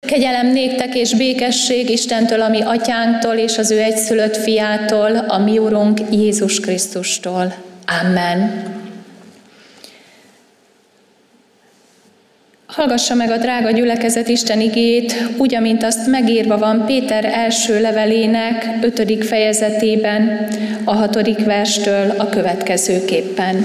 Kegyelem néktek és békesség Istentől, a mi atyánktól és az ő egyszülött fiától, a mi Urunk Jézus Krisztustól. Amen. Hallgassa meg a drága gyülekezet Isten igéjét, úgy, amint azt megírva van Péter első levelének 5. fejezetében, a 6. verstől a következőképpen.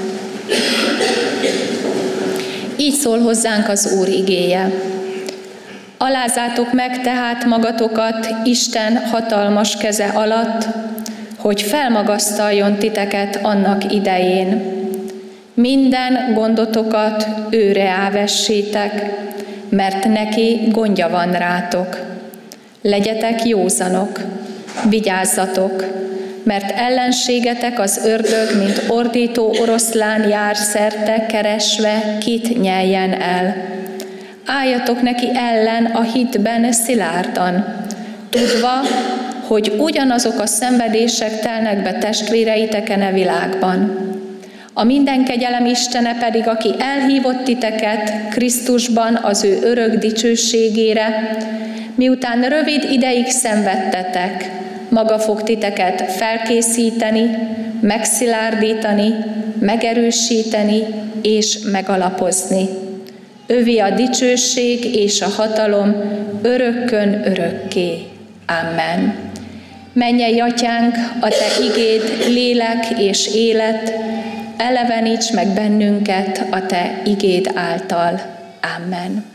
Így szól hozzánk az Úr igéje. Alázátok meg tehát magatokat Isten hatalmas keze alatt, hogy felmagasztaljon titeket annak idején. Minden gondotokat őre ávessétek, mert neki gondja van rátok. Legyetek józanok, vigyázzatok, mert ellenségetek az ördög, mint ordító oroszlán jár szerte keresve, kit nyeljen el. Álljatok neki ellen a hitben szilárdan, tudva, hogy ugyanazok a szenvedések telnek be testvéreiteken e világban. A minden kegyelem Istene pedig, aki elhívott titeket Krisztusban az ő örök dicsőségére, miután rövid ideig szenvedtetek, maga fog titeket felkészíteni, megszilárdítani, megerősíteni és megalapozni. Övé a dicsőség és a hatalom örökkön örökké. Amen. Mennyei Atyánk, a Te igéd lélek és élet, eleveníts meg bennünket a Te igéd által. Amen.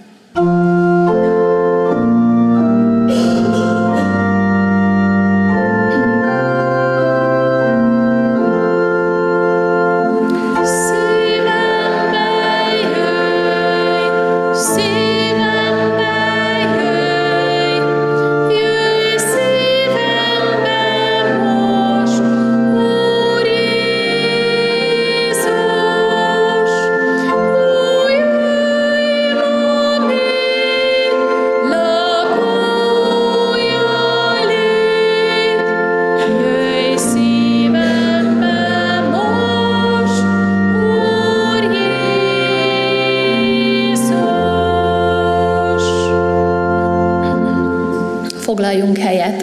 Foglaljunk helyet.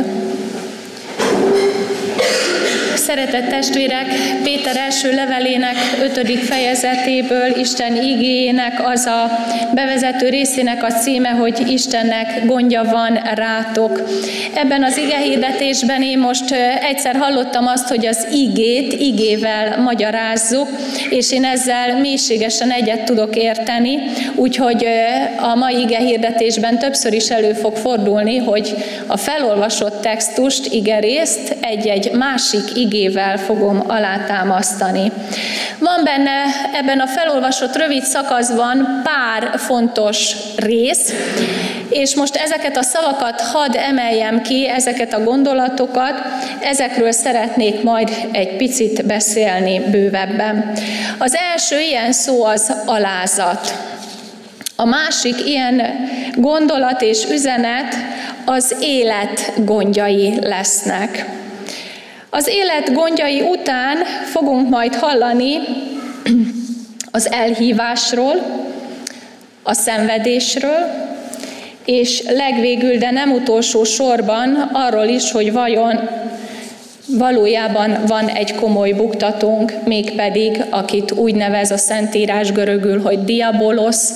Szeretett testvérek, Péter első levelének 5. fejezetéből, Isten igéjének az a bevezető részének a címe, hogy Istennek gondja van rátok. Ebben az igehirdetésben én most egyszer hallottam azt, hogy az igét igével magyarázzuk, és én ezzel mélységesen egyet tudok érteni, úgyhogy a mai igehirdetésben többször is elő fog fordulni, hogy a felolvasott textust, igerészt egy-egy másik igével fogom alátámasztani. Van benne ebben a felolvasott rövid szakaszban pár fontos rész, és most ezeket a szavakat hadd emeljem ki, ezeket a gondolatokat, ezekről szeretnék majd egy picit beszélni bővebben. Az első ilyen szó az alázat. A másik ilyen gondolat és üzenet az élet gondjai lesznek. Az élet gondjai után fogunk majd hallani az elhívásról, a szenvedésről, és legvégül, de nem utolsó sorban arról is, hogy vajon valójában van egy komoly buktatónk, mégpedig, akit úgy nevez a Szentírás görögül, hogy diabolosz,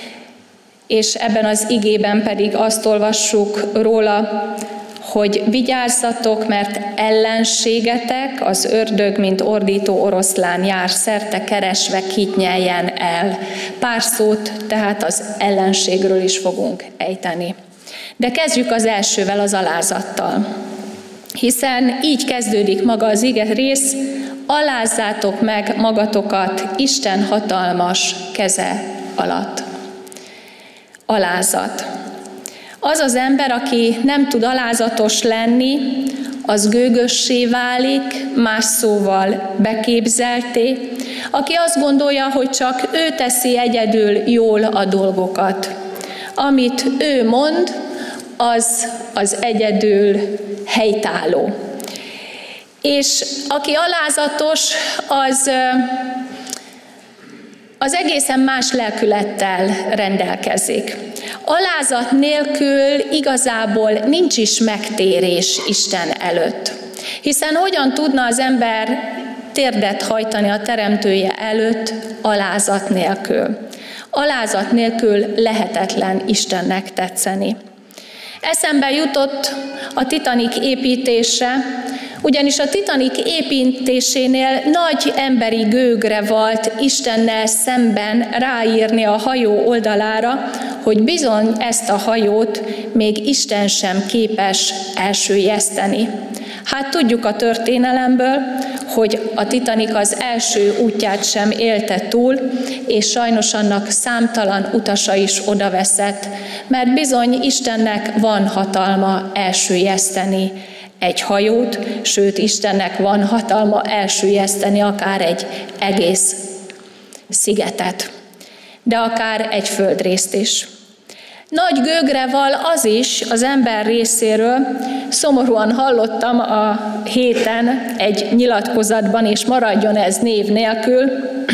és ebben az igében pedig azt olvassuk róla, hogy vigyázzatok, mert ellenségetek, az ördög, mint ordító oroszlán jár szerte keresve, kit nyeljen el. Pár szót tehát az ellenségről is fogunk ejteni. De kezdjük az elsővel, az alázattal. Hiszen így kezdődik maga az ige rész, alázzátok meg magatokat Isten hatalmas keze alatt. Alázat. Az az ember, aki nem tud alázatos lenni, az gőgössé válik, más szóval beképzelté, aki azt gondolja, hogy csak ő teszi egyedül jól a dolgokat. Amit ő mond, az egyedül helytálló. És aki alázatos, az egészen más lelkülettel rendelkezik. Alázat nélkül igazából nincs is megtérés Isten előtt. Hiszen hogyan tudna az ember térdet hajtani a teremtője előtt alázat nélkül? Alázat nélkül lehetetlen Istennek tetszeni. Eszembe jutott a Titanic építése, ugyanis a Titanic építésénél nagy emberi gőgre volt Istennel szemben ráírni a hajó oldalára, hogy bizony ezt a hajót még Isten sem képes elsüllyeszteni. Hát tudjuk a történelemből, hogy a Titanic az első útját sem élte túl, és sajnos annak számtalan utasa is odaveszett, mert bizony Istennek van hatalma elsüllyeszteni egy hajót, sőt Istennek van hatalma elsüllyeszteni akár egy egész szigetet, de akár egy földrészt is. Nagy gőgre val az is az ember részéről, szomorúan hallottam a héten egy nyilatkozatban, és maradjon ez név nélkül.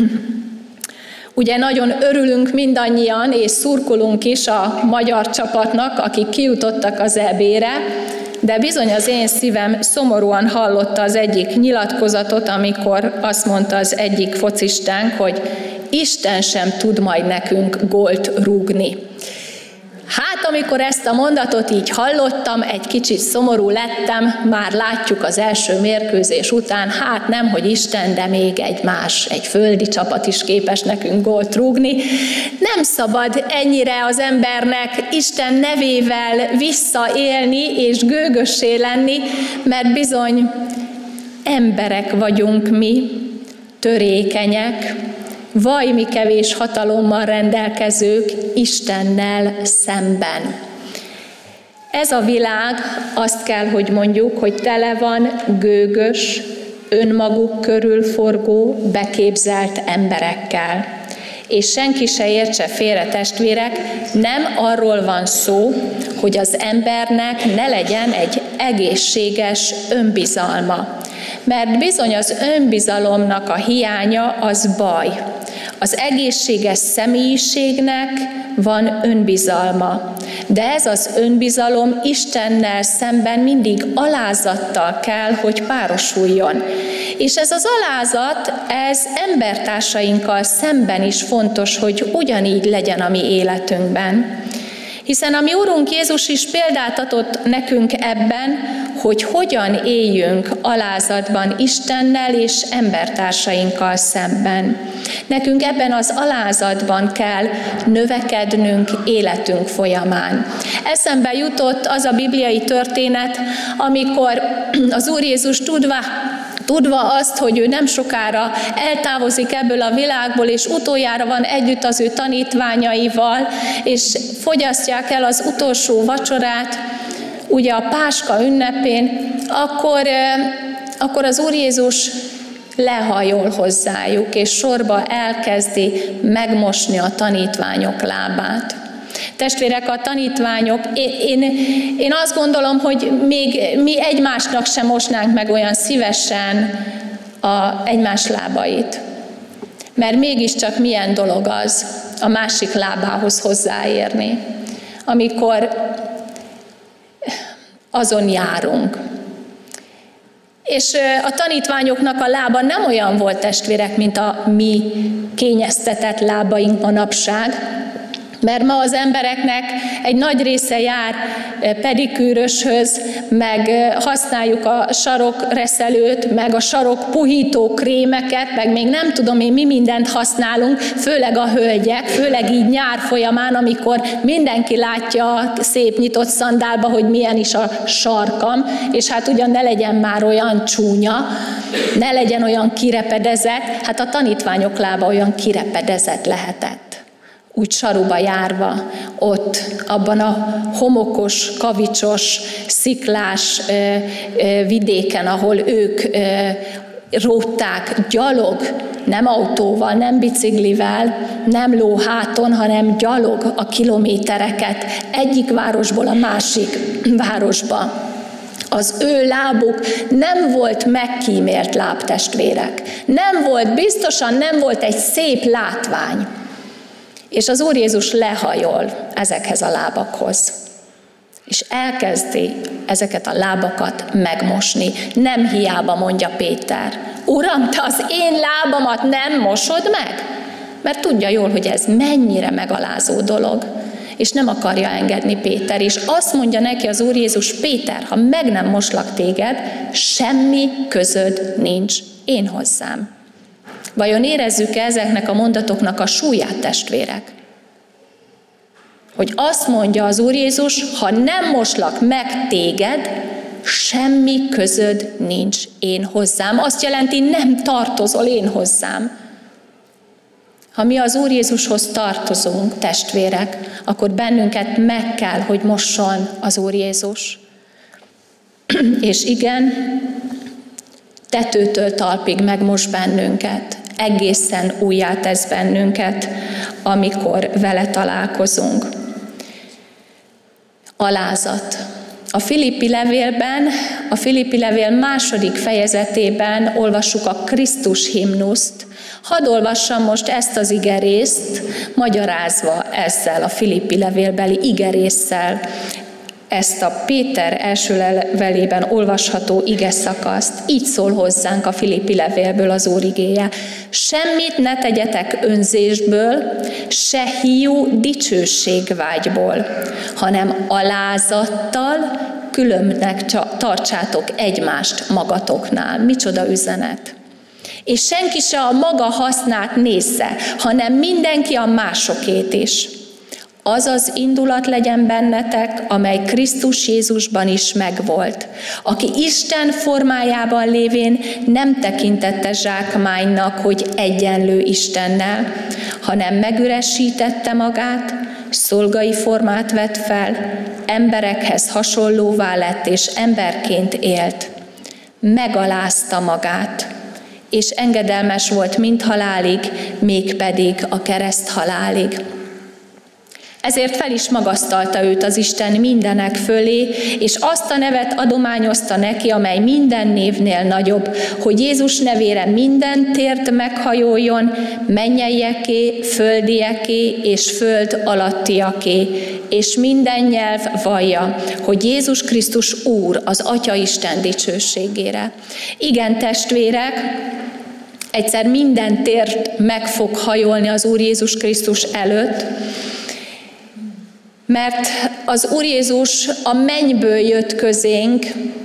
Ugye nagyon örülünk mindannyian, és szurkolunk is a magyar csapatnak, akik kijutottak az EB-re, de bizony az én szívem szomorúan hallotta az egyik nyilatkozatot, amikor azt mondta az egyik focistánk, hogy Isten sem tud majd nekünk gólt rúgni. Hát, amikor ezt a mondatot így hallottam, egy kicsit szomorú lettem, már látjuk az első mérkőzés után, hát nem, hogy Isten, de még egy földi csapat is képes nekünk gólt rúgni. Nem szabad ennyire az embernek Isten nevével visszaélni és gőgössé lenni, mert bizony emberek vagyunk mi, törékenyek, vajmi kevés hatalommal rendelkezők Istennel szemben. Ez a világ, azt kell, hogy mondjuk, hogy tele van gőgös, önmaguk körül forgó, beképzelt emberekkel. És senki se értse félre, testvérek, nem arról van szó, hogy az embernek ne legyen egy egészséges önbizalma. Mert bizony az önbizalomnak a hiánya az baj. Az egészséges személyiségnek van önbizalma, de ez az önbizalom Istennel szemben mindig alázattal kell, hogy párosuljon. És ez az alázat, ez embertársainkkal szemben is fontos, hogy ugyanígy legyen a mi életünkben. Hiszen a mi Urunk Jézus is példát adott nekünk ebben, hogy hogyan éljünk alázatban Istennel és embertársainkkal szemben. Nekünk ebben az alázatban kell növekednünk életünk folyamán. Eszembe jutott az a bibliai történet, amikor az Úr Jézus tudva azt, hogy ő nem sokára eltávozik ebből a világból, és utoljára van együtt az ő tanítványaival, és fogyasztják el az utolsó vacsorát, ugye a Páska ünnepén, akkor az Úr Jézus lehajol hozzájuk, és sorba elkezdi megmosni a tanítványok lábát. Testvérek, a tanítványok, én azt gondolom, hogy még mi egymásnak sem mosnánk meg olyan szívesen egymás lábait. Mert mégiscsak milyen dolog az a másik lábához hozzáérni, amikor azon járunk. És a tanítványoknak a lába nem olyan volt, testvérek, mint a mi kényeztetett lábaink manapság, mert ma az embereknek egy nagy része jár pedikűröshöz, meg használjuk a sarokreszelőt, meg a sarokpuhító krémeket, meg még nem tudom én mi mindent használunk, főleg a hölgyek, főleg így nyár folyamán, amikor mindenki látja a szép nyitott szandálba, hogy milyen is a sarkam, és hát ugyan ne legyen már olyan csúnya, ne legyen olyan kirepedezett, hát a tanítványok lába olyan kirepedezett lehetett. Úgy saruba járva, ott, abban a homokos, kavicsos, sziklás vidéken, ahol ők rótták gyalog, nem autóval, nem biciklivel, nem lóháton, hanem gyalog a kilométereket egyik városból a másik városba. Az ő lábuk nem volt megkímélt lábtestvérek. Biztosan nem volt egy szép látvány. És az Úr Jézus lehajol ezekhez a lábakhoz. És elkezdi ezeket a lábakat megmosni. Nem hiába mondja Péter: Uram, te az én lábamat nem mosod meg? Mert tudja jól, hogy ez mennyire megalázó dolog. És nem akarja engedni Péter. És azt mondja neki az Úr Jézus: Péter, ha meg nem moslak téged, semmi közöd nincs én hozzám. Vajon érezzük-e ezeknek a mondatoknak a súlyát, testvérek? Hogy azt mondja az Úr Jézus: ha nem moslak meg téged, semmi közöd nincs én hozzám. Azt jelenti, nem tartozol én hozzám. Ha mi az Úr Jézushoz tartozunk, testvérek, akkor bennünket meg kell, hogy mosson az Úr Jézus. És igen, tetőtől talpig megmos bennünket, egészen újjá tesz bennünket, amikor vele találkozunk. Alázat. A Filippi levél második fejezetében olvassuk a Krisztus himnuszt. Hadd olvassam most ezt az igerészt, magyarázva ezzel a Filippi levélbeli igerésszel, ezt a Péter első levelében olvasható ige szakaszt. Így szól hozzánk a Filippi levélből az Úr igéje: semmit ne tegyetek önzésből, se hiú dicsőségvágyból, hanem alázattal különbnek tartsátok egymást magatoknál. Micsoda üzenet! És senki se a maga hasznát nézze, hanem mindenki a másokét is. Az az indulat legyen bennetek, amely Krisztus Jézusban is megvolt, aki Isten formájában lévén nem tekintette zsákmánynak, hogy egyenlő Istennel, hanem megüresítette magát, szolgai formát vett fel, emberekhez hasonlóvá lett, és emberként élt. Megalázta magát, és engedelmes volt mind halálig, mégpedig a kereszt halálig. Ezért fel is magasztalta őt az Isten mindenek fölé, és azt a nevet adományozta neki, amely minden névnél nagyobb, hogy Jézus nevére minden tért meghajoljon, mennyeieké, földieké és föld alattiaké, és minden nyelv vallja, hogy Jézus Krisztus Úr az Atya Isten dicsőségére. Igen, testvérek, egyszer minden tért meg fog hajolni az Úr Jézus Krisztus előtt, mert az Úr Jézus a mennyből jött közénk,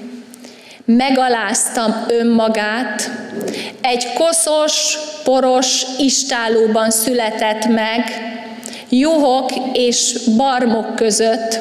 megalázta önmagát, egy koszos, poros istállóban született meg, juhok és barmok között,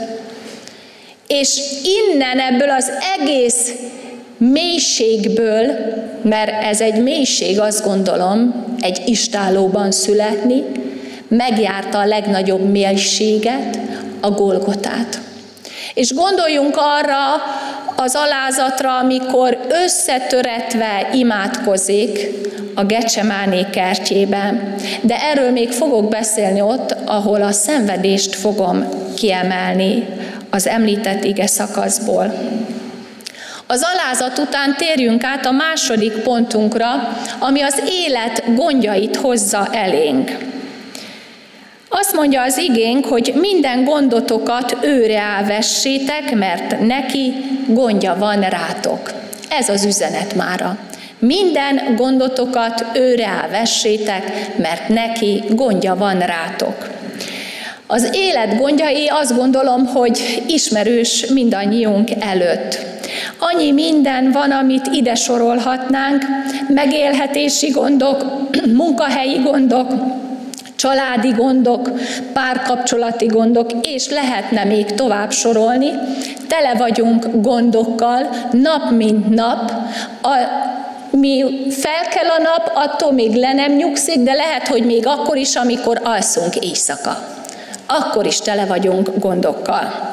és innen ebből az egész mélységből, mert ez egy mélység, azt gondolom, egy istállóban születni, megjárta a legnagyobb mélységet, a Golgotát. És gondoljunk arra az alázatra, amikor összetöretve imádkozik a Gecsemáné kertjében. De erről még fogok beszélni ott, ahol a szenvedést fogom kiemelni az említett ige szakaszból. Az alázat után térjünk át a második pontunkra, ami az élet gondjait hozza elénk. Azt mondja az igénk, hogy minden gondotokat őre vessétek, mert neki gondja van rátok. Ez az üzenet mára. Minden gondotokat őre vessétek, mert neki gondja van rátok. Az élet gondjai, azt gondolom, hogy ismerős mindannyiunk előtt. Annyi minden van, amit ide sorolhatnánk, megélhetési gondok, munkahelyi gondok, családi gondok, párkapcsolati gondok, és lehetne még tovább sorolni. Tele vagyunk gondokkal, nap mint nap. Mi fel kell a nap, attól még le nem nyugszik, de lehet, hogy még akkor is, amikor alszunk éjszaka. Akkor is tele vagyunk gondokkal.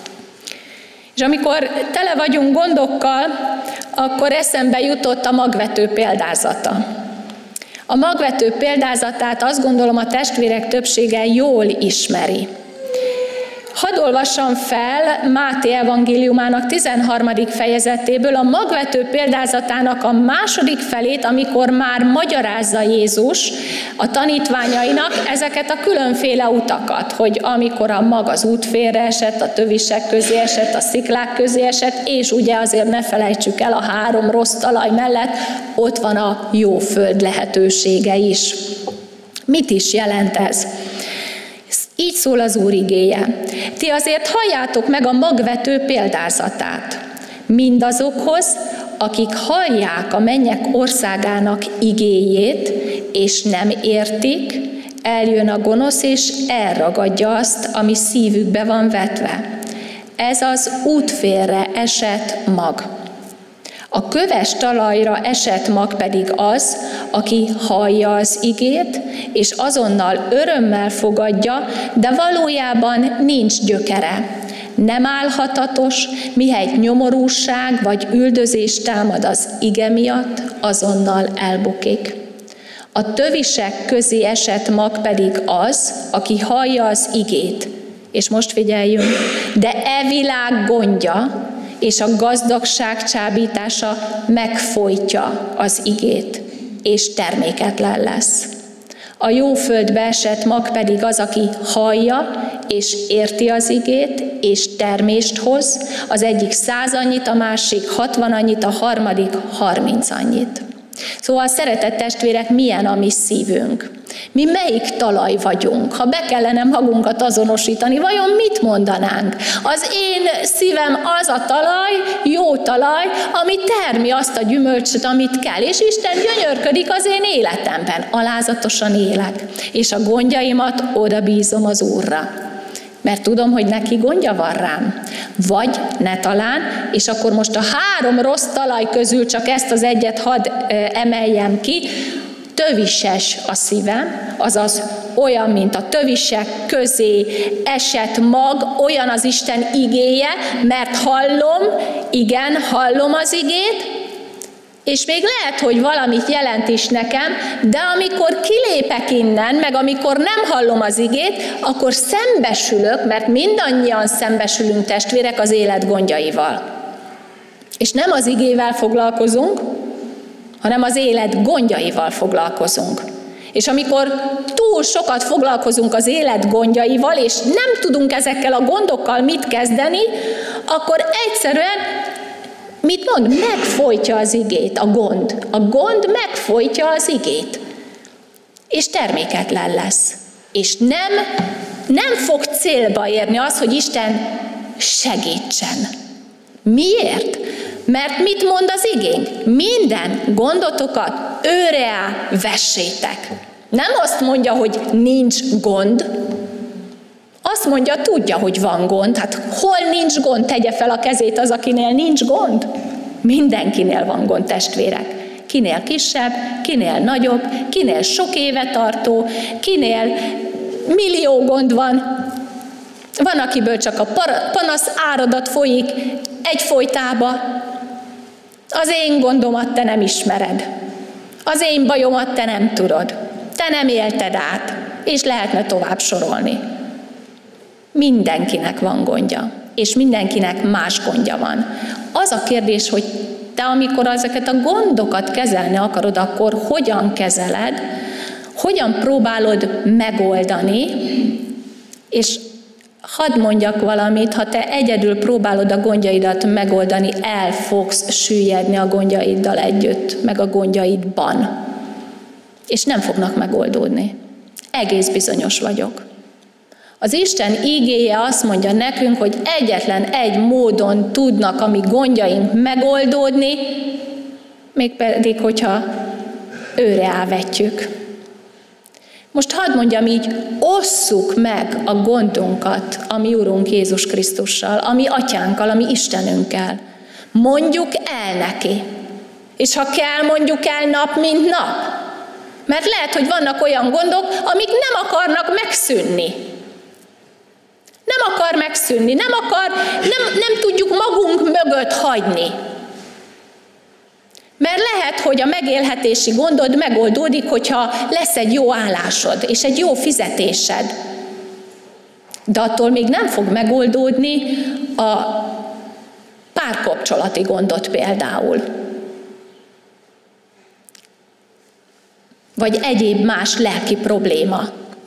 És amikor tele vagyunk gondokkal, akkor eszembe jutott a magvető példázata. A magvető példázatát azt gondolom a testvérek többsége jól ismeri. Hadd olvassam fel Máté evangéliumának 13. fejezetéből a magvető példázatának a második felét, amikor már magyarázza Jézus a tanítványainak ezeket a különféle utakat, hogy amikor a mag az útfélre esett, a tövisek közé esett, a sziklák közé esett, és ugye azért ne felejtsük el, a 3 rossz talaj mellett ott van a jó föld lehetősége is. Mit is jelent ez? Így szól az Úr igéje. Ti azért halljátok meg a magvető példázatát. Mindazokhoz, akik hallják a mennyek országának igéjét, és nem értik, eljön a gonosz, és elragadja azt, ami szívükbe van vetve. Ez az útfélre esett mag. A köves talajra esett mag pedig az, aki hallja az igét, és azonnal örömmel fogadja, de valójában nincs gyökere. Nem állhatatos, mihelyt nyomorúság vagy üldözés támad az ige miatt, azonnal elbukik. A tövisek közé esett mag pedig az, aki hallja az igét. És most figyeljünk, de e világ gondja, és a gazdagság csábítása megfojtja az igét, és terméketlen lesz. A jó földbe esett mag pedig az, aki hallja, és érti az igét, és termést hoz, az egyik 100 annyit, a másik 60 annyit, a harmadik 30 annyit. Szóval, szeretett testvérek, milyen a mi szívünk? Mi melyik talaj vagyunk? Ha be kellene magunkat azonosítani, vajon mit mondanánk? Az én szívem az a talaj, jó talaj, ami termi azt a gyümölcsöt, amit kell. És Isten gyönyörködik az én életemben. Alázatosan élek. És a gondjaimat oda bízom az Úrra. Mert tudom, hogy neki gondja van rám. Vagy ne talán, és akkor most a 3 rossz talaj közül csak ezt az egyet hadd emeljem ki, tövises a szívem, azaz olyan, mint a tövisek közé esett mag, olyan az Isten igéje, mert hallom az igét, és még lehet, hogy valamit jelent is nekem, de amikor kilépek innen, meg amikor nem hallom az igét, akkor szembesülök, mert mindannyian szembesülünk, testvérek, az élet gondjaival. És nem az igével foglalkozunk, hanem az élet gondjaival foglalkozunk. És amikor túl sokat foglalkozunk az élet gondjaival, és nem tudunk ezekkel a gondokkal mit kezdeni, akkor egyszerűen, mit mond? Megfojtja az igét a gond. A gond megfojtja az igét. És terméketlen lesz. És nem fog célba érni az, hogy Isten segítsen. Miért? Mert mit mond az igénk? Minden gondotokat őreá vessétek. Nem azt mondja, hogy nincs gond. Azt mondja, tudja, hogy van gond. Hát hol nincs gond? Tegye fel a kezét az, akinél nincs gond. Mindenkinél van gond, testvérek. Kinél kisebb, kinél nagyobb, kinél sok éve tartó, kinél millió gond van. Van, akiből csak a panasz áradat folyik egyfolytába. Az én gondomat te nem ismered. Az én bajomat te nem tudod. Te nem élted át. És lehetne tovább sorolni. Mindenkinek van gondja. És mindenkinek más gondja van. Az a kérdés, hogy te amikor ezeket a gondokat kezelni akarod, akkor hogyan kezeled, hogyan próbálod megoldani, és hadd mondjak valamit, ha te egyedül próbálod a gondjaidat megoldani, el fogsz süllyedni a gondjaiddal együtt, meg a gondjaidban. És nem fognak megoldódni. Egész bizonyos vagyok. Az Isten igéje azt mondja nekünk, hogy egyetlen egy módon tudnak a mi gondjaink megoldódni, mégpedig, hogyha őre ávetjük. Most hadd mondjam így, osszuk meg a gondunkat a mi Urunk Jézus Krisztussal, a mi Atyánkkal, a mi Istenünkkel. Mondjuk el neki. És ha kell, mondjuk el nap, mint nap. Mert lehet, hogy vannak olyan gondok, amik nem akarnak megszűnni. Nem akar megszűnni, nem tudjuk magunk mögött hagyni. Mert lehet, hogy a megélhetési gondod megoldódik, hogyha lesz egy jó állásod, és egy jó fizetésed. De attól még nem fog megoldódni a párkapcsolati gondot például. Vagy egyéb más lelki probléma.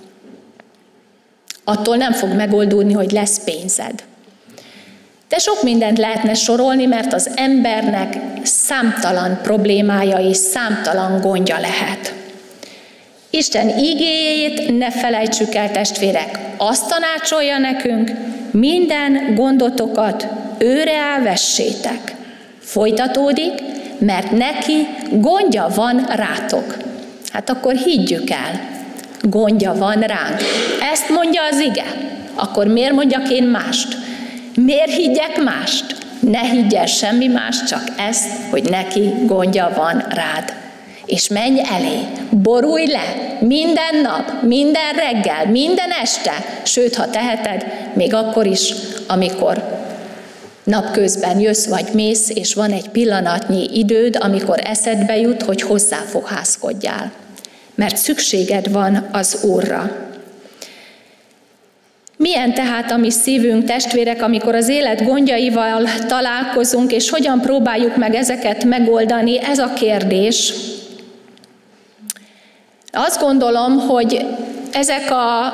Attól nem fog megoldódni, hogy lesz pénzed. De sok mindent lehetne sorolni, mert az embernek számtalan problémája és számtalan gondja lehet. Isten igéjét ne felejtsük el, testvérek, azt tanácsolja nekünk, minden gondotokat őre elvessétek. Folytatódik, mert neki gondja van rátok. Hát akkor higgyük el, gondja van ránk. Ezt mondja az ige. Akkor miért mondjak én mást? Miért higgyek mást? Ne higgyel semmi más, csak ezt, hogy neki gondja van rád. És menj elé, borulj le, minden nap, minden reggel, minden este, sőt, ha teheted, még akkor is, amikor napközben jössz vagy mész, és van egy pillanatnyi időd, amikor eszedbe jut, hogy hozzáfohászkodjál. Mert szükséged van az Úrra. Milyen tehát a mi szívünk, testvérek, amikor az élet gondjaival találkozunk, és hogyan próbáljuk meg ezeket megoldani? Ez a kérdés. Azt gondolom, hogy ezek a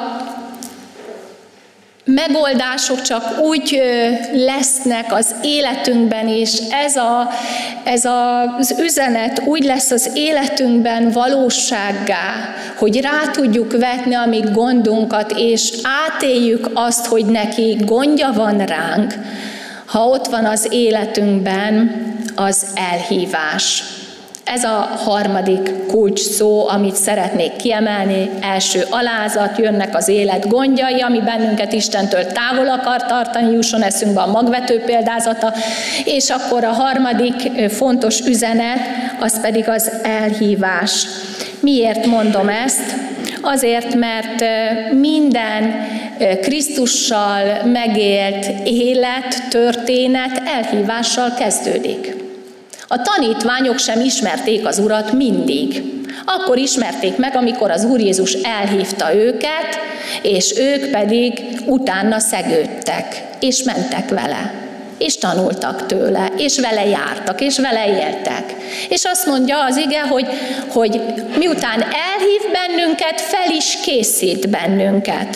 megoldások csak úgy lesznek az életünkben, és ez az üzenet úgy lesz az életünkben valósággá, hogy rá tudjuk vetni a mi gondunkat, és átéljük azt, hogy neki gondja van ránk, ha ott van az életünkben az elhívás. Ez a harmadik kulcs szó, amit szeretnék kiemelni. Első, alázat, jönnek az élet gondjai, ami bennünket Istentől távol akar tartani, jusson eszünkbe a magvető példázata, és akkor a harmadik fontos üzenet, az pedig az elhívás. Miért mondom ezt? Azért, mert minden Krisztussal megélt élet, történet elhívással kezdődik. A tanítványok sem ismerték az Urat mindig. Akkor ismerték meg, amikor az Úr Jézus elhívta őket, és ők pedig utána szegődtek, és mentek vele, és tanultak tőle, és vele jártak, és vele éltek. És azt mondja az ige, hogy miután elhív bennünket, fel is készít bennünket.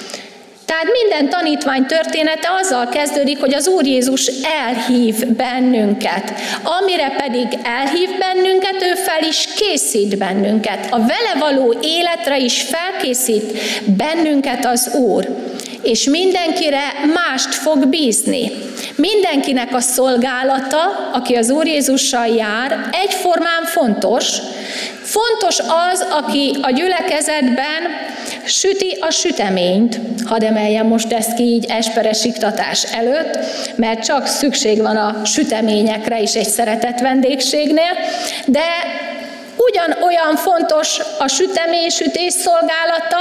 Tehát minden tanítvány története azzal kezdődik, hogy az Úr Jézus elhív bennünket. Amire pedig elhív bennünket, ő fel is készít bennünket. A vele való életre is felkészít bennünket az Úr. És mindenkire mást fog bízni. Mindenkinek a szolgálata, aki az Úr Jézussal jár, egyformán fontos. Fontos az, aki a gyülekezetben süti a süteményt. Hadd emeljem most ezt ki így esperes iktatás előtt, mert csak szükség van a süteményekre is egy szeretett vendégségnél, de ugyanolyan fontos a süteménysütés szolgálata,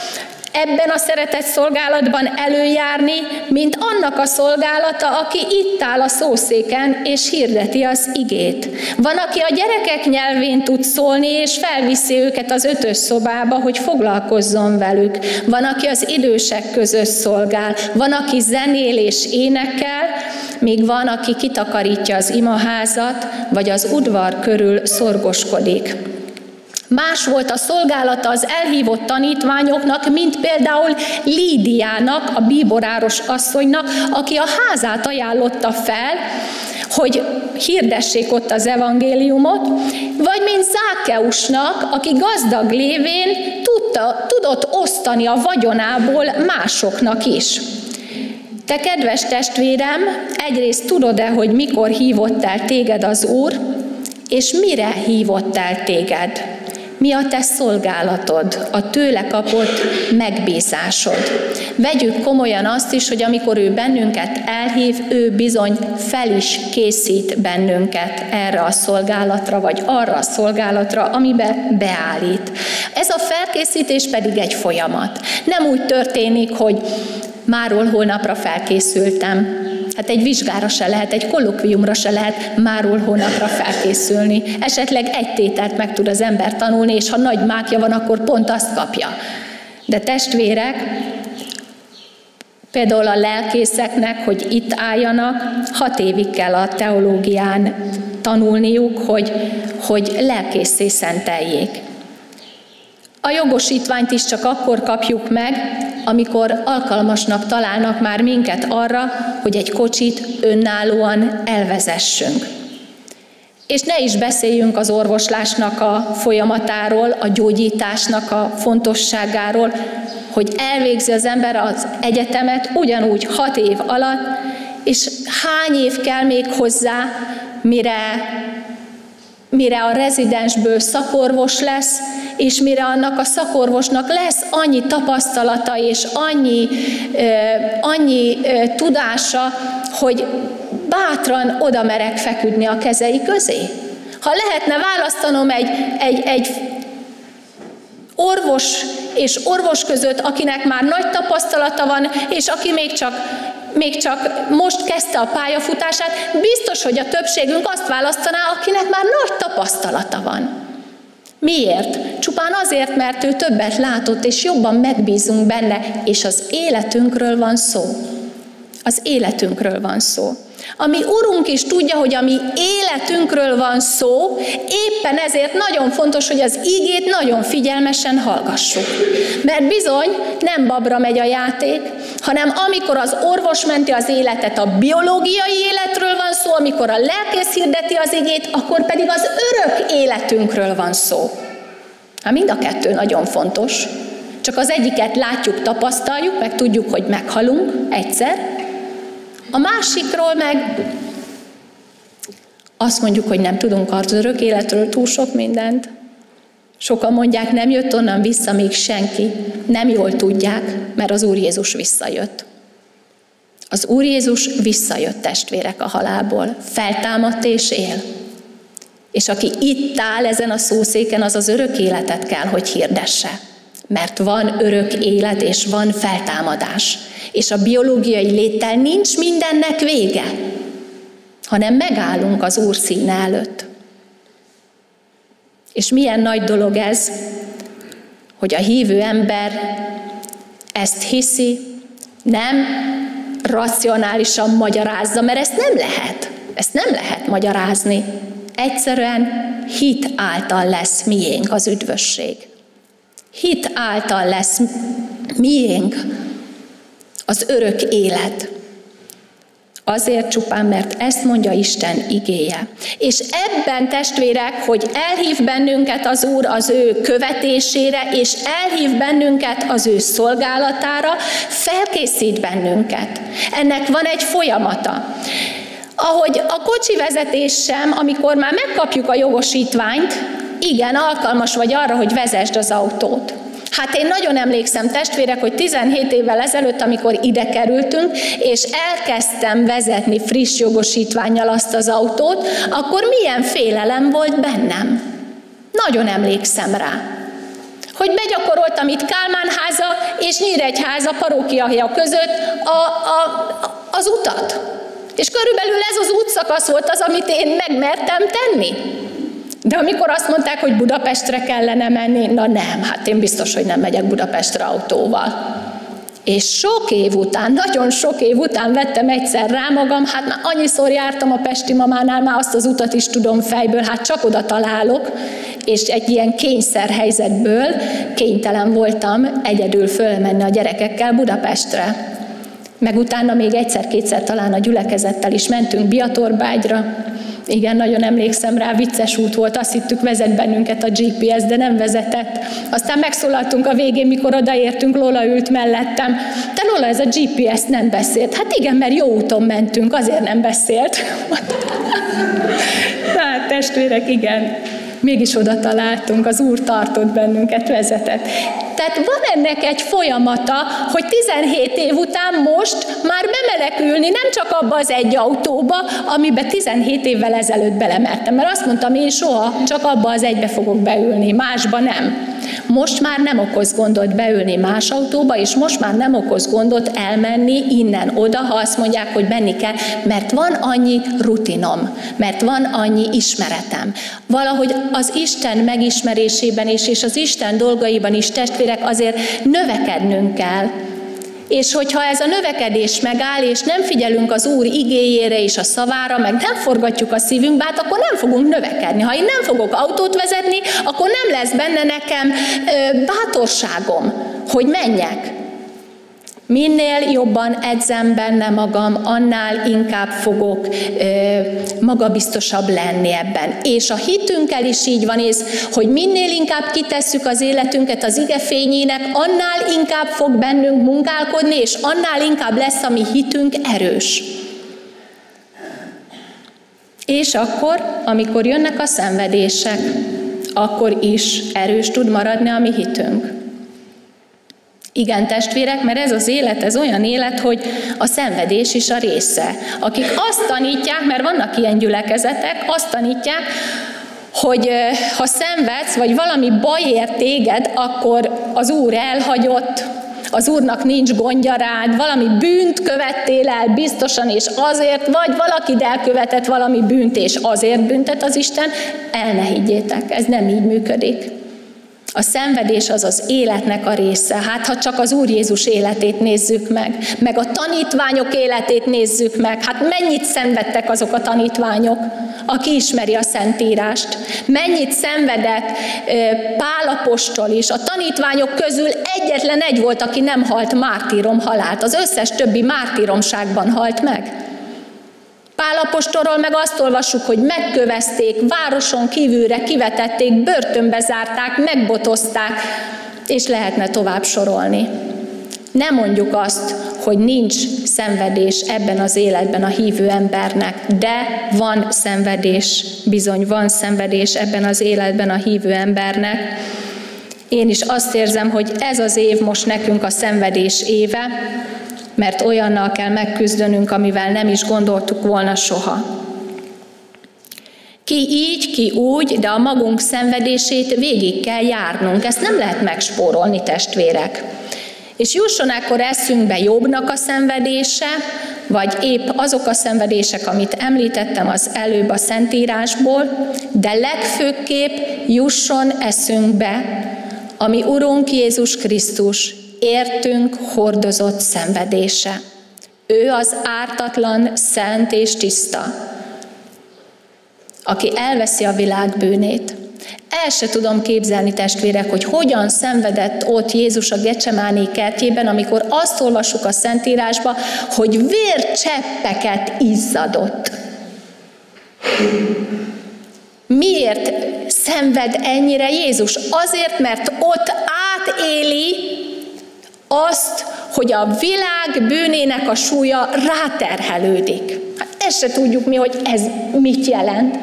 ebben a szeretett szolgálatban előjárni, mint annak a szolgálata, aki itt áll a szószéken, és hirdeti az igét. Van, aki a gyerekek nyelvén tud szólni, és felviszi őket az ötös szobába, hogy foglalkozzon velük. Van, aki az idősek között szolgál, van, aki zenél és énekel, míg van, aki kitakarítja az imaházat, vagy az udvar körül szorgoskodik. Más volt a szolgálata az elhívott tanítványoknak, mint például Lídiának, a bíboráros asszonynak, aki a házát ajánlotta fel, hogy hirdessék ott az evangéliumot, vagy mint Zákkeusnak, aki gazdag lévén tudott osztani a vagyonából másoknak is. Te, kedves testvérem, egyrészt tudod-e, hogy mikor hívott el téged az Úr, és mire hívott el téged? Mi a te szolgálatod, a tőle kapott megbízásod? Vegyük komolyan azt is, hogy amikor ő bennünket elhív, ő bizony fel is készít bennünket erre a szolgálatra, vagy arra a szolgálatra, amibe beállít. Ez a felkészítés pedig egy folyamat. Nem úgy történik, hogy máról holnapra felkészültem. Hát egy vizsgára se lehet, egy kollokviumra se lehet máról hónapra felkészülni. Esetleg egy tételt meg tud az ember tanulni, és ha nagy mákja van, akkor pont azt kapja. De testvérek, Például a lelkészeknek, hogy itt álljanak, 6 évig kell a teológián tanulniuk, hogy lelkésszé szenteljék. A jogosítványt is csak akkor kapjuk meg, amikor alkalmasnak találnak már minket arra, hogy egy kocsit önállóan elvezessünk. És ne is beszéljünk az orvoslásnak a folyamatáról, a gyógyításnak a fontosságáról, hogy elvégzi az ember az egyetemet ugyanúgy 6 év alatt, és hány év kell még hozzá, mire a rezidensből szakorvos lesz, és mire annak a szakorvosnak lesz annyi tapasztalata és annyi tudása, hogy bátran oda merek feküdni a kezei közé. Ha lehetne választanom egy orvos és orvos között, akinek már nagy tapasztalata van, és aki még csak most kezdte a pályafutását, biztos, hogy a többségünk azt választaná, akinek már nagy tapasztalata van. Miért? Csupán azért, mert ő többet látott, és jobban megbízunk benne, és az életünkről van szó. Az életünkről van szó. A mi Urunk is tudja, hogy a mi életünkről van szó, éppen ezért nagyon fontos, hogy az igét nagyon figyelmesen hallgassuk. Mert bizony nem babra megy a játék, hanem amikor az orvos menti az életet, a biológiai életről van szó, amikor a lelkész hirdeti az igét, akkor pedig az örök életünkről van szó. Hát mind a kettő nagyon fontos. Csak az egyiket látjuk, tapasztaljuk, meg tudjuk, hogy meghalunk egyszer, a másikról meg azt mondjuk, hogy nem tudunk az örök életről túl sok mindent. Sokan mondják, nem jött onnan vissza még senki. Nem jól tudják, mert az Úr Jézus visszajött. Az Úr Jézus visszajött, testvérek, a halálból. Feltámadt és él. És aki itt áll ezen a szószéken, az az örök életet kell, hogy hirdesse. Mert van örök élet és van feltámadás. És a biológiai léttel nincs mindennek vége, hanem megállunk az Úr színe előtt. És milyen nagy dolog ez, hogy a hívő ember ezt hiszi, nem racionálisan magyarázza, mert ezt nem lehet magyarázni. Egyszerűen hit által lesz miénk az üdvösség. Hit által lesz miénk az örök élet. Azért csupán, mert ezt mondja Isten igéje. És ebben, testvérek, hogy elhív bennünket az Úr az ő követésére, és elhív bennünket az ő szolgálatára, felkészít bennünket. Ennek van egy folyamata. Ahogy a kocsivezetés sem, amikor már megkapjuk a jogosítványt, igen, alkalmas vagy arra, hogy vezesd az autót. Hát én nagyon emlékszem, testvérek, hogy 17 évvel ezelőtt, amikor ide kerültünk, és elkezdtem vezetni friss jogosítvánnyal azt az autót, akkor milyen félelem volt bennem. Nagyon emlékszem rá. Hogy begyakoroltam itt Kálmánháza és Nyíregyháza parókiaja között az utat. És körülbelül ez az útszakasz volt az, amit én megmertem tenni. De amikor azt mondták, hogy Budapestre kellene menni, na nem, hát én biztos, hogy nem megyek Budapestre autóval. És sok év után, nagyon sok év után vettem egyszer rá magam, hát már annyiszor jártam a pesti mamánál, már azt az utat is tudom fejből, hát csak oda találok, és egy ilyen kényszerhelyzetből kénytelen voltam egyedül fölmenni a gyerekekkel Budapestre. Meg utána még egyszer-kétszer talán a gyülekezettel is mentünk Biatorbágyra. Igen, nagyon emlékszem rá, vicces út volt, azt hittük, vezet bennünket a GPS, de nem vezetett. Aztán megszólaltunk a végén, mikor odaértünk, Lola ült mellettem. Te Lola, ez a GPS nem beszélt. Hát igen, mert jó úton mentünk, azért nem beszélt. Hát testvérek, igen. Mégis oda találtunk, az Úr tartott bennünket, vezetett. Tehát van ennek egy folyamata, hogy 17 év után most már bemenekülni nem csak abba az egy autóba, amiben 17 évvel ezelőtt belemertem. Mert azt mondtam, én soha csak abba az egybe fogok beülni, másba nem. Most már nem okoz gondot beülni más autóba, és most már nem okoz gondot elmenni innen oda, ha azt mondják, hogy menni kell, mert van annyi rutinom, mert van annyi ismeretem. Valahogy az Isten megismerésében is, és az Isten dolgaiban is, testvérek, azért növekednünk kell. És hogyha ez a növekedés megáll, és nem figyelünk az Úr igéjére és a szavára, meg nem forgatjuk a szívünkbe, hát akkor nem fogunk növekedni. Ha én nem fogok autót vezetni, akkor nem lesz benne nekem bátorságom, hogy menjek. Minél jobban edzem benne magam, annál inkább fogok magabiztosabb lenni ebben. És a hitünkkel is így van ez, hogy minél inkább kitesszük az életünket az ige fényének, annál inkább fog bennünk munkálkodni, és annál inkább lesz a mi hitünk erős. És akkor, amikor jönnek a szenvedések, akkor is erős tud maradni a mi hitünk. Igen, testvérek, mert ez az élet, ez olyan élet, hogy a szenvedés is a része. Akik azt tanítják, mert vannak ilyen gyülekezetek, azt tanítják, hogy ha szenvedsz, vagy valami baj ér téged, akkor az Úr elhagyott, az Úrnak nincs gondja rád, valami bűnt követtél el biztosan, és azért, vagy valaki elkövetett valami bűnt, és azért büntet az Isten, el ne higgyétek, ez nem így működik. A szenvedés az az életnek a része. Hát ha csak az Úr Jézus életét nézzük meg a tanítványok életét nézzük meg, hát mennyit szenvedtek azok a tanítványok, aki ismeri a Szentírást. Mennyit szenvedett Pál apostol is. A tanítványok közül egyetlen egy volt, aki nem halt mártírom halált. Az összes többi mártíromságban halt meg. Pál apostolról meg azt olvassuk, hogy megkövezték, városon kívülre kivetették, börtönbe zárták, megbotozták, és lehetne tovább sorolni. Nem mondjuk azt, hogy nincs szenvedés ebben az életben a hívő embernek, de van szenvedés, bizony van szenvedés ebben az életben a hívő embernek. Én is azt érzem, hogy ez az év most nekünk a szenvedés éve, mert olyannal kell megküzdenünk, amivel nem is gondoltuk volna soha. Ki így, ki úgy, de a magunk szenvedését végig kell járnunk. Ezt nem lehet megspórolni, testvérek. És jusson ekkor eszünkbe Jobbnak a szenvedése, vagy épp azok a szenvedések, amit említettem az előbb a Szentírásból, de legfőképp jusson eszünkbe a mi Urunk Jézus Krisztus értünk hordozott szenvedése. Ő az ártatlan, szent és tiszta, aki elveszi a világ bűnét. El se tudom képzelni, testvérek, hogy hogyan szenvedett ott Jézus a Gecsemáné kertjében, amikor azt olvassuk a Szentírásba, hogy vércseppeket izzadott. Miért szenved ennyire Jézus? Azért, mert ott átéli azt, hogy a világ bűnének a súlya ráterhelődik. Hát ezt se tudjuk mi, hogy ez mit jelent.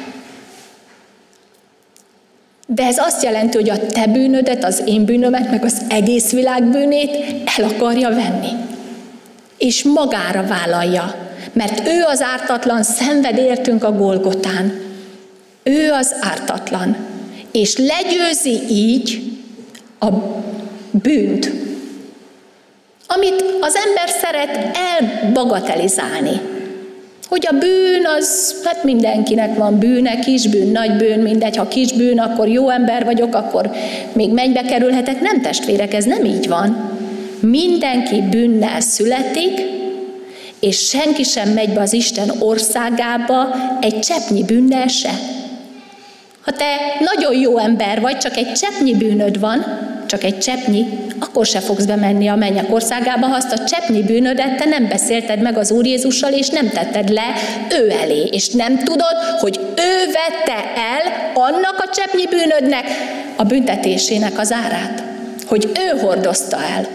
De ez azt jelenti, hogy a te bűnödet, az én bűnömet, meg az egész világ bűnét el akarja venni. És magára vállalja. Mert ő az ártatlan, szenved értünk a Golgotán. Ő az ártatlan. És legyőzi így a bűnt, amit az ember szeret elbagatelizálni. Hogy a bűn az, hát mindenkinek van bűne, kis bűn, nagy bűn, mindegy, ha kis bűn, akkor jó ember vagyok, akkor még mennybe kerülhetek. Nem, testvérek, ez nem így van. Mindenki bűnnel születik, és senki sem megy be az Isten országába egy cseppnyi bűnnel se. Ha te nagyon jó ember vagy, csak egy cseppnyi bűnöd van, csak egy cseppnyi, akkor se fogsz bemenni a mennyek országába, ha azt a cseppnyi bűnödet te nem beszélted meg az Úr Jézussal, és nem tetted le ő elé, és nem tudod, hogy ő vette el annak a cseppnyi bűnödnek a büntetésének az árát. Hogy ő hordozta el.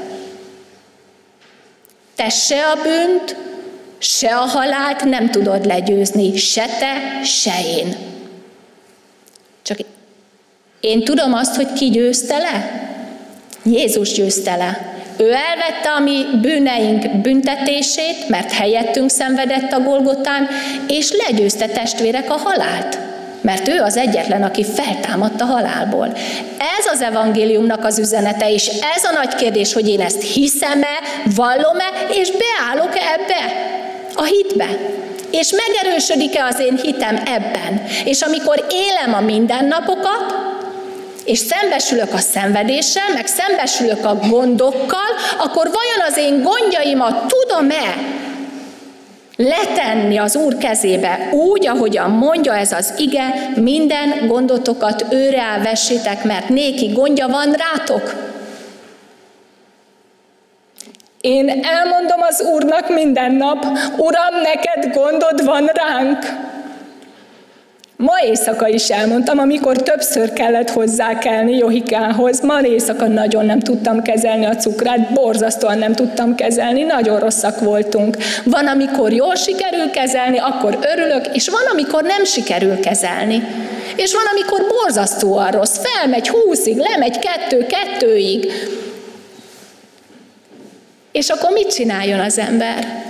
Te se a bűnt, se a halált nem tudod legyőzni, se te, se én. Csak én tudom azt, hogy ki győzte le? Jézus győzte le. Ő elvette a mi bűneink büntetését, mert helyettünk szenvedett a Golgotán, és legyőzte, testvérek, a halált. Mert ő az egyetlen, aki feltámadt a halálból. Ez az evangéliumnak az üzenete, és ez a nagy kérdés, hogy én ezt hiszem-e, vallom-e, és beállok-e ebbe, a hitbe. És megerősödik-e az én hitem ebben. És amikor élem a mindennapokat, és szembesülök a szenvedéssel, meg szembesülök a gondokkal, akkor vajon az én gondjaimat tudom-e letenni az Úr kezébe, úgy, ahogyan mondja ez az ige, minden gondotokat őre vessétek, mert néki gondja van rátok. Én elmondom az Úrnak minden nap, Uram, neked gondod van ránk. Ma éjszaka is elmondtam, amikor többször kellett hozzákelni Johikához. Ma éjszaka nagyon nem tudtam kezelni a cukrát, borzasztóan nem tudtam kezelni, nagyon rosszak voltunk. Van, amikor jól sikerül kezelni, akkor örülök, és van, amikor nem sikerül kezelni. És van, amikor borzasztóan rossz, felmegy 20-ig, lemegy 2-2-ig. És akkor mit csináljon az ember?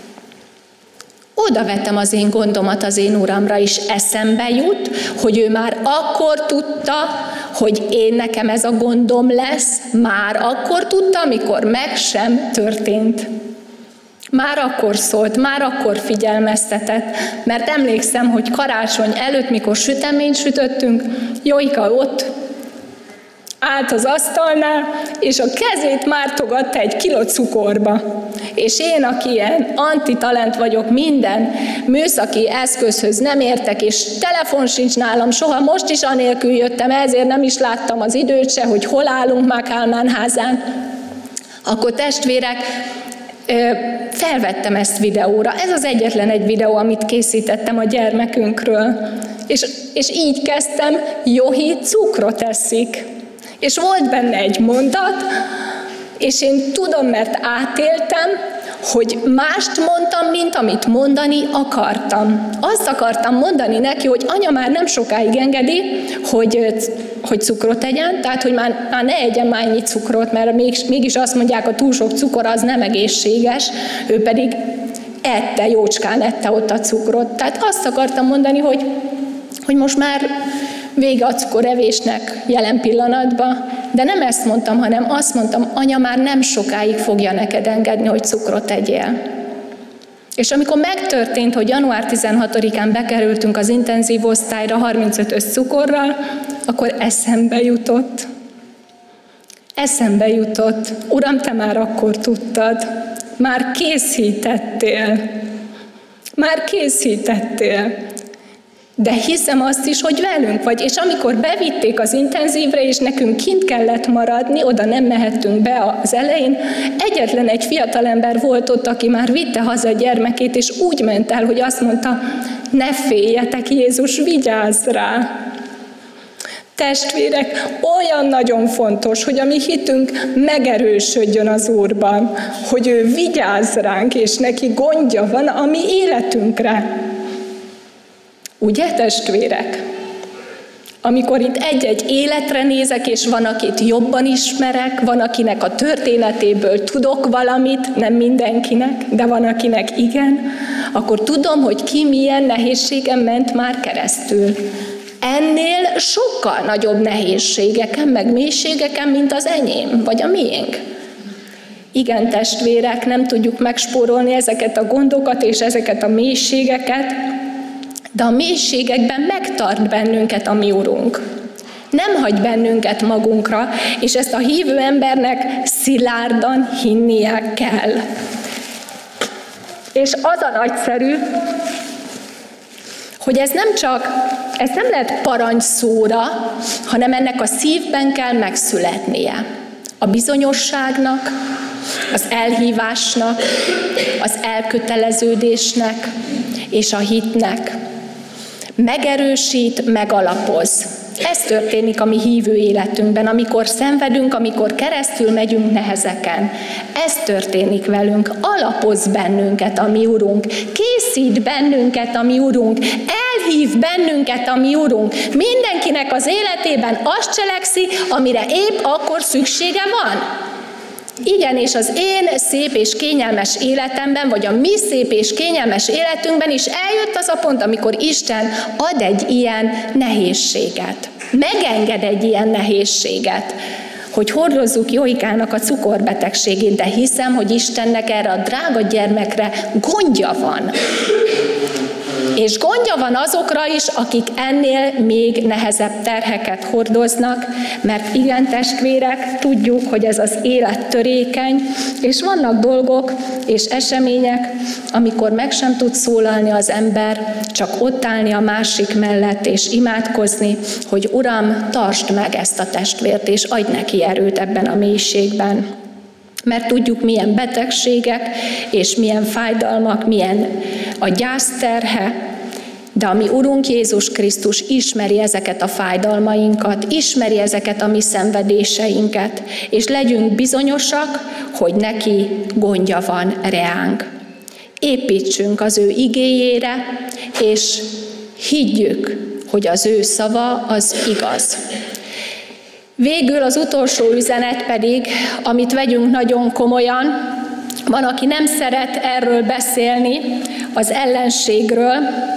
Oda vettem az én gondomat az én Uramra, és eszembe jut, hogy ő már akkor tudta, hogy nekem ez a gondom lesz, már akkor tudta, amikor meg sem történt. Már akkor szólt, már akkor figyelmeztetett, mert emlékszem, hogy karácsony előtt, mikor süteményt sütöttünk, Joika ott állt az asztalnál, és a kezét mártogatta 1 kiló cukorba. És én, aki ilyen antitalent vagyok, minden műszaki eszközhöz nem értek, és telefon sincs nálam soha, most is anélkül jöttem, ezért nem is láttam az időt se, hogy hol állunk már Kálmán házán. Akkor testvérek, felvettem ezt videóra. Ez az egyetlen egy videó, amit készítettem a gyermekünkről. És így kezdtem, Johi cukrot eszik. És volt benne egy mondat, és én tudom, mert átéltem, hogy mást mondtam, mint amit mondani akartam. Azt akartam mondani neki, hogy anya már nem sokáig engedi, hogy cukrot egyen, tehát hogy már ne egyen már ennyi cukrot, mert mégis azt mondják, a túl sok cukor az nem egészséges, ő pedig jócskán ette ott a cukrot. Tehát azt akartam mondani, hogy most már vége a cukorevésnek jelen pillanatban, de nem ezt mondtam, hanem azt mondtam, anya már nem sokáig fogja neked engedni, hogy cukrot egyél. És amikor megtörtént, hogy január 16-án bekerültünk az intenzív osztályra 35-ös cukorral, akkor eszembe jutott. Uram, te már akkor tudtad, már készítettél. De hiszem azt is, hogy velünk vagy. És amikor bevitték az intenzívre, és nekünk kint kellett maradni, oda nem mehettünk be az elején, egyetlen egy fiatalember volt ott, aki már vitte haza a gyermekét, és úgy ment el, hogy azt mondta, ne féljetek, Jézus vigyázz rá. Testvérek, olyan nagyon fontos, hogy a mi hitünk megerősödjön az Úrban, hogy ő vigyázz ránk, és neki gondja van a mi életünkre. Ugye, testvérek? Amikor itt egy-egy életre nézek, és van, akit jobban ismerek, van, akinek a történetéből tudok valamit, nem mindenkinek, de van, akinek igen, akkor tudom, hogy ki milyen nehézségen ment már keresztül. Ennél sokkal nagyobb nehézségeken, meg mélységeken, mint az enyém, vagy a miénk. Igen, testvérek, nem tudjuk megspórolni ezeket a gondokat és ezeket a mélységeket, de a mélységekben megtart bennünket a mi Urunk. Nem hagy bennünket magunkra, és ezt a hívő embernek szilárdan hinnie kell. És az a nagyszerű, hogy ez nem lehet parancsszóra, hanem ennek a szívben kell megszületnie. A bizonyosságnak, az elhívásnak, az elköteleződésnek és a hitnek. Megerősít, megalapoz. Ez történik a mi hívő életünkben, amikor szenvedünk, amikor keresztül megyünk nehezeken. Ez történik velünk. Alapoz bennünket a mi Urunk. Készít bennünket a mi Urunk. Elhív bennünket a mi Urunk. Mindenkinek az életében azt cselekszi, amire épp akkor szüksége van. Igen, és az én szép és kényelmes életemben, vagy a mi szép és kényelmes életünkben is eljött az a pont, amikor Isten ad egy ilyen nehézséget. Megenged egy ilyen nehézséget, hogy hordozzuk Johikának a cukorbetegségét, de hiszem, hogy Istennek erre a drága gyermekre gondja van. És gondja van azokra is, akik ennél még nehezebb terheket hordoznak, mert igen, testvérek, tudjuk, hogy ez az élet törékeny, és vannak dolgok és események, amikor meg sem tud szólalni az ember, csak ott állni a másik mellett és imádkozni, hogy Uram, tartsd meg ezt a testvért, és adj neki erőt ebben a mélységben. Mert tudjuk, milyen betegségek és milyen fájdalmak, milyen a gyászterhe, de a mi Urunk Jézus Krisztus ismeri ezeket a fájdalmainkat, ismeri ezeket a mi szenvedéseinket, és legyünk bizonyosak, hogy neki gondja van reánk. Építsünk az ő igéjére, és higgyük, hogy az ő szava az igaz. Végül az utolsó üzenet pedig, amit vegyünk nagyon komolyan, van, aki nem szeret erről beszélni, az ellenségről,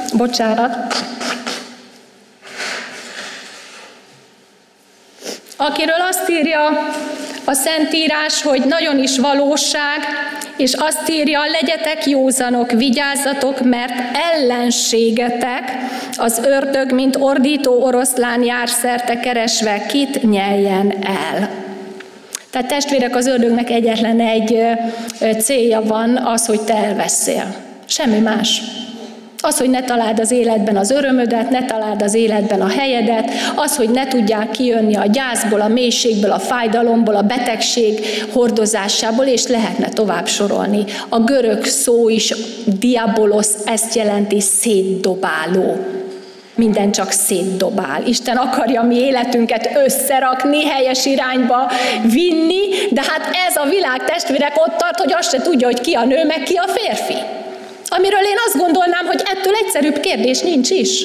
akiről azt írja a Szentírás, hogy nagyon is valóság, és azt írja, legyetek józanok, vigyázzatok, mert ellenségetek, az ördög, mint ordító oroszlán jár szerte keresve, kit nyeljen el. Tehát testvérek, az ördögnek egyetlen egy célja van, az, hogy te elveszél. Semmi más. Az, hogy ne találd az életben az örömödet, ne találd az életben a helyedet, az, hogy ne tudják kijönni a gyászból, a mélységből, a fájdalomból, a betegség hordozásából, és lehetne tovább sorolni. A görög szó is, diabolos, ezt jelenti szétdobáló. Minden csak szétdobál. Isten akarja a mi életünket összerakni, helyes irányba vinni, de hát ez a világ, testvérek, ott tart, hogy azt se tudja, hogy ki a nő, meg ki a férfi. Amiről én azt gondolnám, hogy ettől egyszerűbb kérdés nincs is.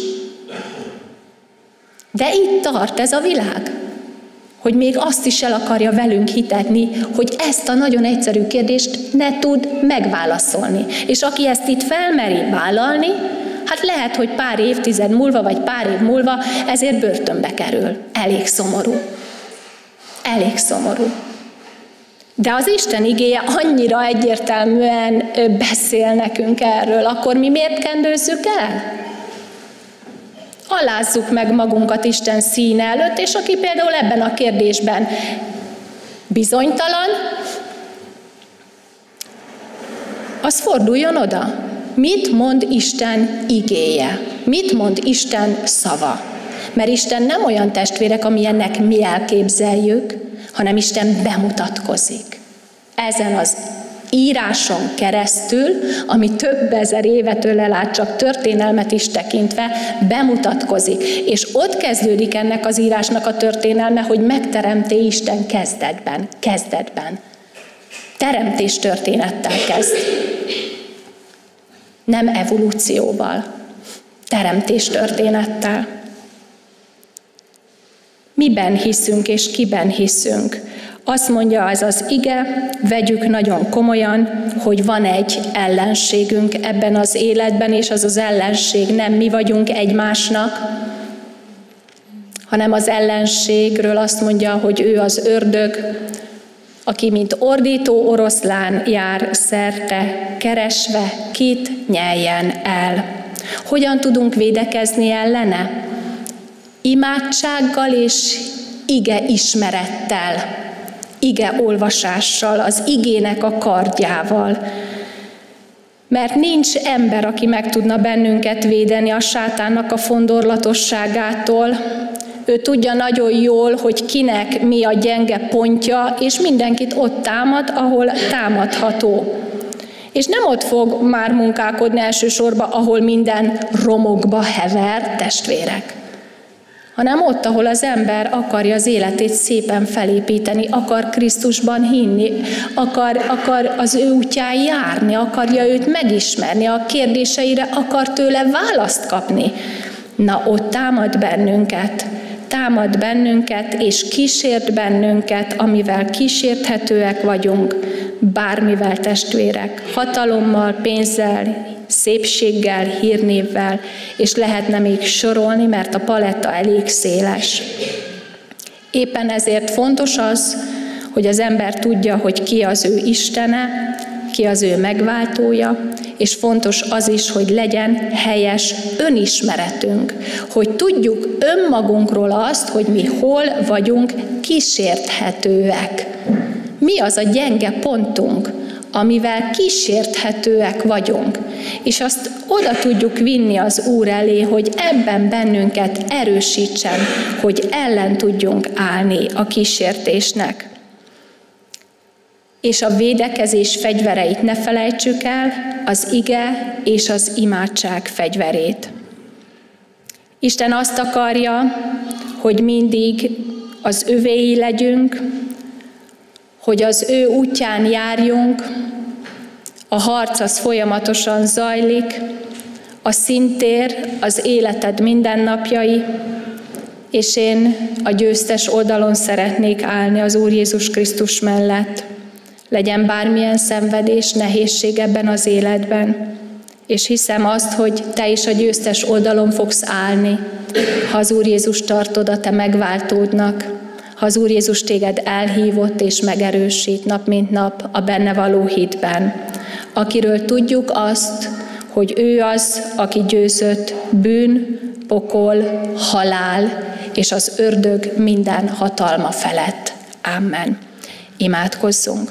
De itt tart ez a világ, hogy még azt is el akarja velünk hitetni, hogy ezt a nagyon egyszerű kérdést ne tud megválaszolni. És aki ezt itt felmeri vállalni, hát lehet, hogy pár évtized múlva, vagy pár év múlva ezért börtönbe kerül. Elég szomorú. Elég szomorú. De az Isten igéje annyira egyértelműen beszél nekünk erről, akkor mi miért kendőzzük el? Alázzuk meg magunkat Isten színe előtt, és aki például ebben a kérdésben bizonytalan, az forduljon oda. Mit mond Isten igéje? Mit mond Isten szava? Mert Isten nem olyan testvérek, amilyennek mi elképzeljük, hanem Isten bemutatkozik. Ezen az íráson keresztül, ami több ezer évet ölel át, csak történelmet is tekintve, bemutatkozik. És ott kezdődik ennek az írásnak a történelme, hogy megteremté Isten kezdetben. Teremtés történettel kezd. Nem evolúcióval. Teremtés történettel. Miben hiszünk és kiben hiszünk? Azt mondja ez az ige, vegyük nagyon komolyan, hogy van egy ellenségünk ebben az életben, és az az ellenség nem mi vagyunk egymásnak, hanem az ellenségről azt mondja, hogy ő az ördög, aki mint ordító oroszlán jár szerte, keresve, kit nyeljen el. Hogyan tudunk védekezni ellene? Imádsággal és ige ismerettel, ige olvasással, az igének a kardjával. Mert nincs ember, aki meg tudna bennünket védeni a sátánnak a fondorlatosságától. Ő tudja nagyon jól, hogy kinek mi a gyenge pontja, és mindenkit ott támad, ahol támadható. És nem ott fog már munkálkodni elsősorban, ahol minden romokba hever, testvérek, hanem ott, ahol az ember akarja az életét szépen felépíteni, akar Krisztusban hinni, akar az ő útján járni, akarja őt megismerni, a kérdéseire akar tőle választ kapni. Na, ott támad bennünket, és kísért bennünket, amivel kísérthetőek vagyunk, bármivel, testvérek, hatalommal, pénzzel, szépséggel, hírnévvel, és lehetne még sorolni, mert a paletta elég széles. Éppen ezért fontos az, hogy az ember tudja, hogy ki az ő Istene, ki az ő megváltója, és fontos az is, hogy legyen helyes önismeretünk, hogy tudjuk önmagunkról azt, hogy mi hol vagyunk kísérthetőek. Mi az a gyenge pontunk, amivel kísérthetőek vagyunk, és azt oda tudjuk vinni az Úr elé, hogy ebben bennünket erősítsen, hogy ellen tudjunk állni a kísértésnek. És a védekezés fegyvereit ne felejtsük el, az ige és az imádság fegyverét. Isten azt akarja, hogy mindig az övéi legyünk, hogy az ő útján járjunk, a harc az folyamatosan zajlik, a színtér az életed mindennapjai, és én a győztes oldalon szeretnék állni az Úr Jézus Krisztus mellett. Legyen bármilyen szenvedés, nehézség ebben az életben, és hiszem azt, hogy te is a győztes oldalon fogsz állni, ha az Úr Jézus tartod a te megváltódnak, ha az Úr Jézus téged elhívott és megerősít nap mint nap a benne való hitben, akiről tudjuk azt, hogy ő az, aki győzött bűn, pokol, halál és az ördög minden hatalma felett. Amen. Imádkozzunk.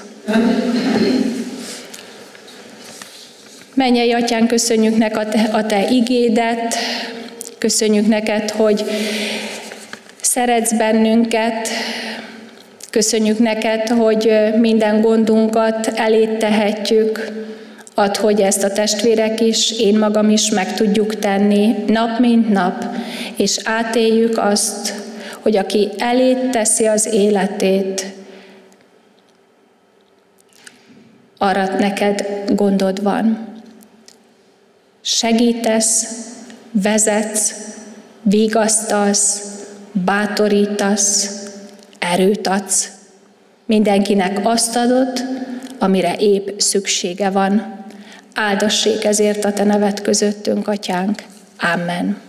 Mennyei Atyánk, köszönjük neked a te igédet, köszönjük neked, hogy szeretsz bennünket, köszönjük neked, hogy minden gondunkat eléd tehetjük, add, hogy ezt a testvérek is, én magam is meg tudjuk tenni nap mint nap, és átéljük azt, hogy aki eléd teszi az életét, arra neked gondod van. Segítesz, vezetsz, vigasztalsz, bátorítasz, erőt adsz. Mindenkinek azt adod, amire épp szüksége van. Áldassék ezért a te neved közöttünk, Atyánk. Amen.